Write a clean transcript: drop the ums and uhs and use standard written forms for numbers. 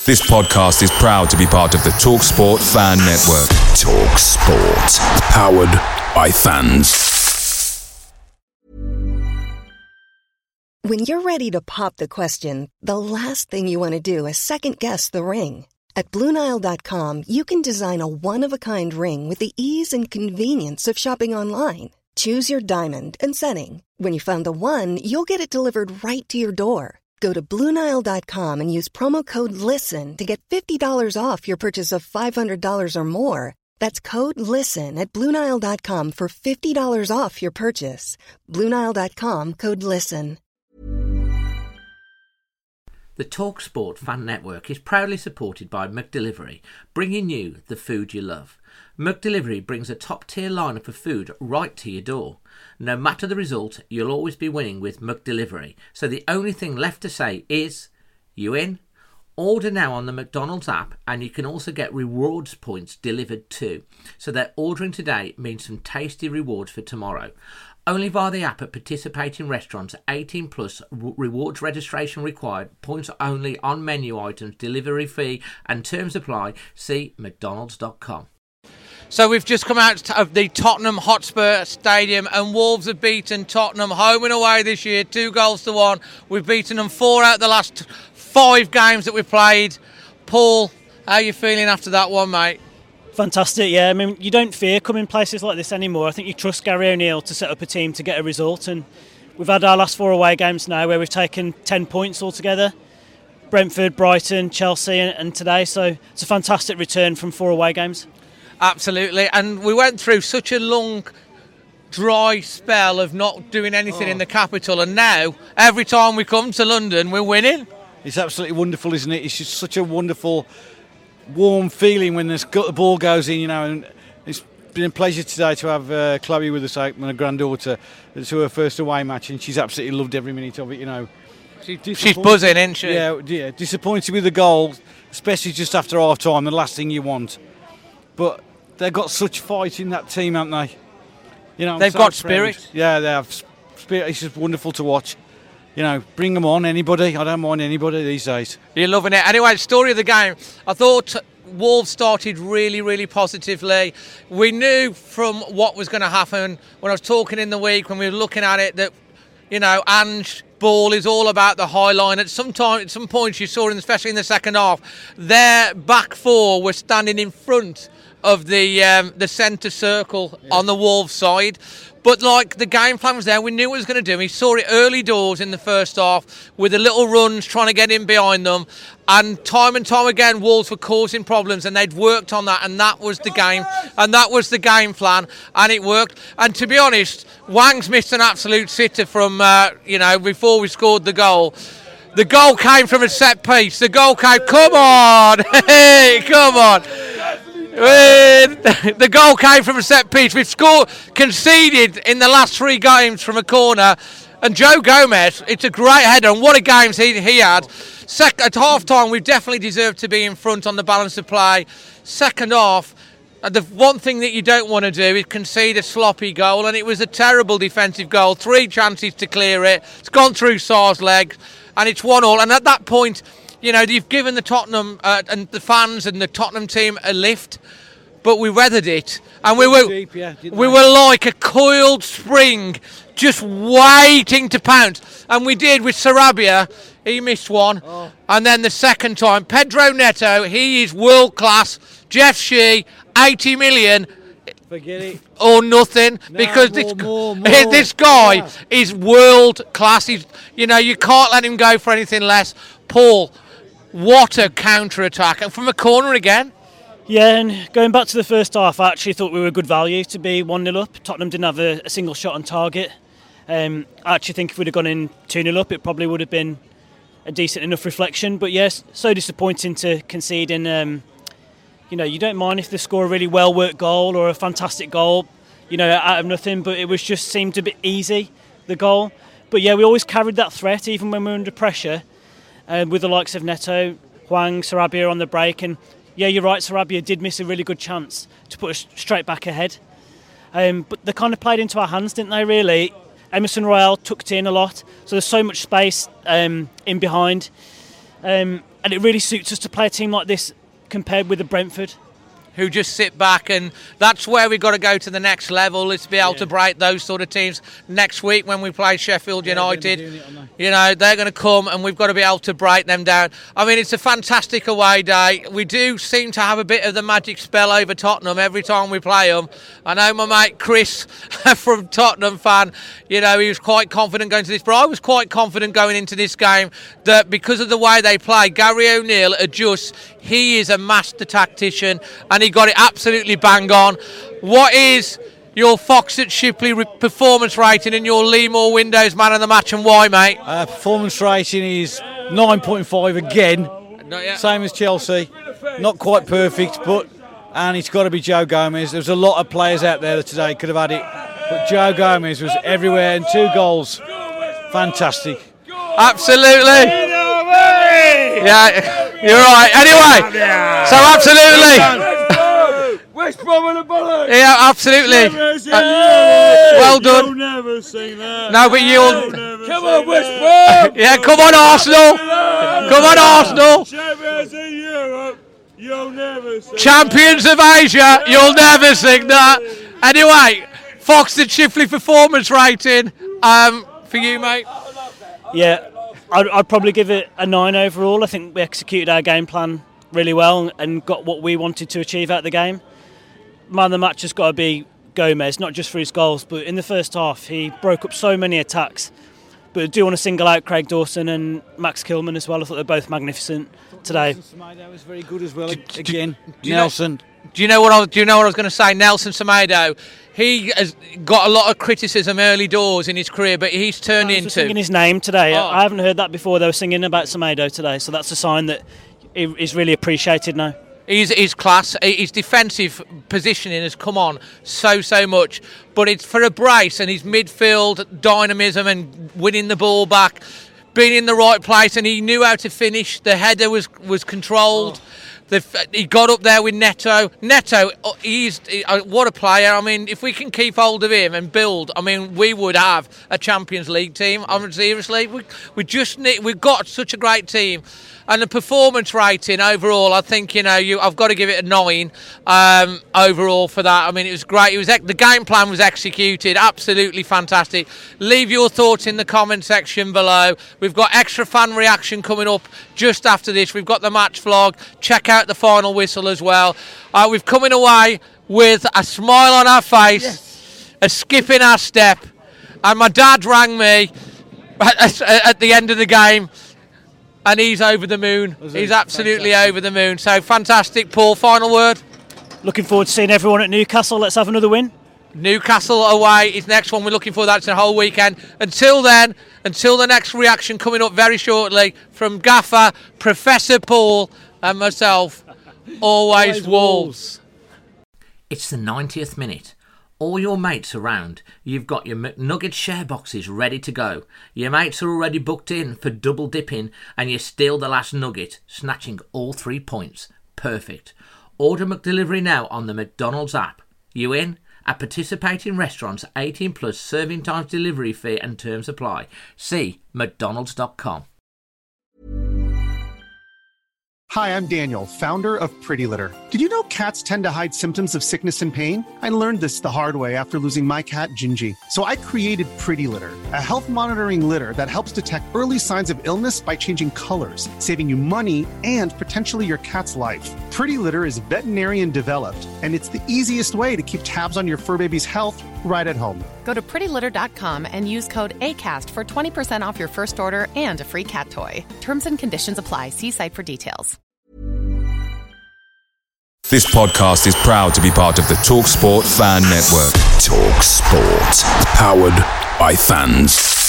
This podcast is proud to be part of the TalkSport Fan Network. TalkSport. Powered by fans. When you're ready to pop the question, the last thing you want to do is second-guess the ring. At BlueNile.com, you can design a one-of-a-kind ring with the ease and convenience of shopping online. Choose your diamond and setting. When you find the one, you'll get it delivered right to your door. Go to BlueNile.com and use promo code LISTEN to get $50 off your purchase of $500 or more. That's code LISTEN at BlueNile.com for $50 off your purchase. BlueNile.com, code LISTEN. The TalkSport Fan Network is proudly supported by McDelivery, bringing you the food you love. McDelivery brings a top-tier lineup of food right to your door. No matter the result, you'll always be winning with McDelivery. So the only thing left to say is, you in? Order now on the McDonald's app, and you can also get rewards points delivered too. So that ordering today means some tasty rewards for tomorrow. Only via the app at participating restaurants. 18 plus, rewards registration required, points only on menu items, delivery fee and terms apply. See mcdonalds.com. So we've just come out of the Tottenham Hotspur Stadium and Wolves have beaten Tottenham home and away this year, 2-1. We've beaten them 4 out of the last 5 games that we've played. Paul, how are you feeling after that one, mate? Fantastic, yeah. I mean, you don't fear coming places like this anymore. I think you trust Gary O'Neill to set up a team to get a result, and we've had our last 4 away games now where we've taken 10 points altogether. Brentford, Brighton, Chelsea and today, so it's a fantastic return from 4 away games. Absolutely, and we went through such a long, dry spell of not doing anything in the capital, and now, every time we come to London, we're winning. It's absolutely wonderful, isn't it? It's just such a wonderful, warm feeling when the ball goes in, you know, and it's been a pleasure today to have Chloe with us, my granddaughter. It's her first away match, and she's absolutely loved every minute of it, you know. She's buzzing, isn't she? Yeah, disappointed with the goal, especially just after half-time, the last thing you want. But they've got such fight in that team, haven't they? You know, they've got spirit. Yeah, they have spirit. It's just wonderful to watch. You know, bring them on, anybody. I don't mind anybody these days. You're loving it. Anyway, story of the game. I thought Wolves started really, really positively. We knew from what was going to happen when I was talking in the week, when we were looking at it, that, you know, Ange ball is all about the high line. At some points you saw, especially in the second half, their back 4 were standing in front of the centre circle on the Wolves side. But like the game plan was there, we knew what it was going to do. We saw it early doors in the first half with the little runs trying to get in behind them, and time again Wolves were causing problems, and they'd worked on that, and that was the game, and that was the game plan, and it worked. And to be honest, Wang's missed an absolute sitter from before we scored the goal. The goal came from a set piece. The goal came. Come on, hey, come on. The goal came from a set piece. We've conceded in the last 3 games from a corner, and Joe Gomez, it's a great header, and what a game he had. At half time we definitely deserved to be in front on the balance of play. Second half, the one thing that you don't want to do is concede a sloppy goal, and it was a terrible defensive goal. 3 chances to clear it. It's gone through Sarr's legs, and it's 1-1. And at that point, you know, you've given the Tottenham and the fans and the Tottenham team a lift, but we weathered it, and we were like a coiled spring, just waiting to pounce, and we did with Sarabia. He missed one, and then the second time, Pedro Neto, he is world class. Jeff Shee, 80 million. Forget it. Or nothing, because this guy is world class. You can't let him go for anything less. Paul, what a counter attack, and from a corner again. Yeah, and going back to the first half, I actually thought we were good value to be 1-0 up. Tottenham didn't have a single shot on target. I actually think if we'd have gone in 2-0 up, it probably would have been a decent enough reflection. But yes, so disappointing to concede. And you don't mind if they score a really well-worked goal or a fantastic goal, out of nothing. But it was just seemed a bit easy, the goal. But yeah, we always carried that threat, even when we were under pressure, with the likes of Neto, Hwang, Sarabia on the break. And yeah, you're right, Sarabia did miss a really good chance to put us straight back ahead. But they kind of played into our hands, didn't they, really? Emerson Royal tucked in a lot, so there's so much space in behind. and it really suits us to play a team like this compared with the Brentford, who just sit back, and that's where we've got to go to the next level, is to be able to break those sort of teams. Next week when we play Sheffield United, you know, they're going to come and we've got to be able to break them down. I mean, it's a fantastic away day. We do seem to have a bit of the magic spell over Tottenham every time we play them. I know my mate Chris from Tottenham fan, you know, he was quite confident going to this, but I was quite confident going into this game that because of the way they play, Gary O'Neill adjusts. He is a master tactician and he got it absolutely bang on. What is your Fox at Shipley performance rating and your Lee Moore Windows man of the match, and why, mate? Performance rating is 9.5 again, same as Chelsea. Not quite perfect, and it's got to be Joe Gomez. There's a lot of players out there that today could have had it, but Joe Gomez was everywhere, and 2 goals. Fantastic. Absolutely. Yeah, you're right. Anyway, so absolutely. West Brom on the ball. Yeah, absolutely. Well done. You'll never sing that. No, but you'll. Come on, West Brom. Yeah, come on, Arsenal. Come on, Arsenal. Champions in Europe. You'll never sing Champions of Asia. You'll never sing that. Anyway, Fox and Shipley performance rating. For you, mate. Yeah, I'd probably give it a 9 overall. I think we executed our game plan really well and got what we wanted to achieve out of the game. Man of the match has got to be Gomez, not just for his goals, but in the first half he broke up so many attacks. But I do want to single out Craig Dawson and Max Kilman as well. I thought they're both magnificent today. Semedo was very good as well. Again, Nelson. Do you know what I was going to say? Nelson Semedo. He has got a lot of criticism early doors in his career, but he's turned into singing his name today. I haven't heard that before. They were singing about Semedo today, so that's a sign that he's really appreciated now. His class, his defensive positioning has come on so much, but it's for a brace and his midfield dynamism and winning the ball back, being in the right place, and he knew how to finish. The header was controlled. He got up there with Neto. Neto, he's what a player. I mean, if we can keep hold of him and build, I mean, we would have a Champions League team. I mean, seriously, we've got such a great team. And the performance rating overall, I think, I've got to give it a 9 overall for that. I mean, it was great. The game plan was executed, absolutely fantastic. Leave your thoughts in the comment section below. We've got extra fan reaction coming up just after this. We've got the match vlog. Check out the final whistle as well. We've coming away with a smile on our face, a skip in our step, and my dad rang me at the end of the game. And he's over the moon. He's absolutely over the moon. So fantastic, Paul. Final word. Looking forward to seeing everyone at Newcastle. Let's have another win. Newcastle away is next one. We're looking for that the whole weekend. Until then, until the next reaction coming up very shortly from Gaffer, Professor Paul, and myself. Always Wolves. It's the 90th minute. All your mates around. You've got your McNugget share boxes ready to go. Your mates are already booked in for double dipping and you steal the last nugget, snatching all 3 points. Perfect. Order McDelivery now on the McDonald's app. You in? At participating restaurants, 18 plus serving times, delivery fee and terms apply. See mcdonalds.com. Hi, I'm Daniel, founder of Pretty Litter. Did you know cats tend to hide symptoms of sickness and pain? I learned this the hard way after losing my cat, Gingy. So I created Pretty Litter, a health monitoring litter that helps detect early signs of illness by changing colors, saving you money and potentially your cat's life. Pretty Litter is veterinarian developed, and it's the easiest way to keep tabs on your fur baby's health right at home. Go to prettylitter.com and use code ACAST for 20% off your first order and a free cat toy. Terms and conditions apply. See site for details. This podcast is proud to be part of the TalkSport Fan Network. TalkSport. Powered by fans.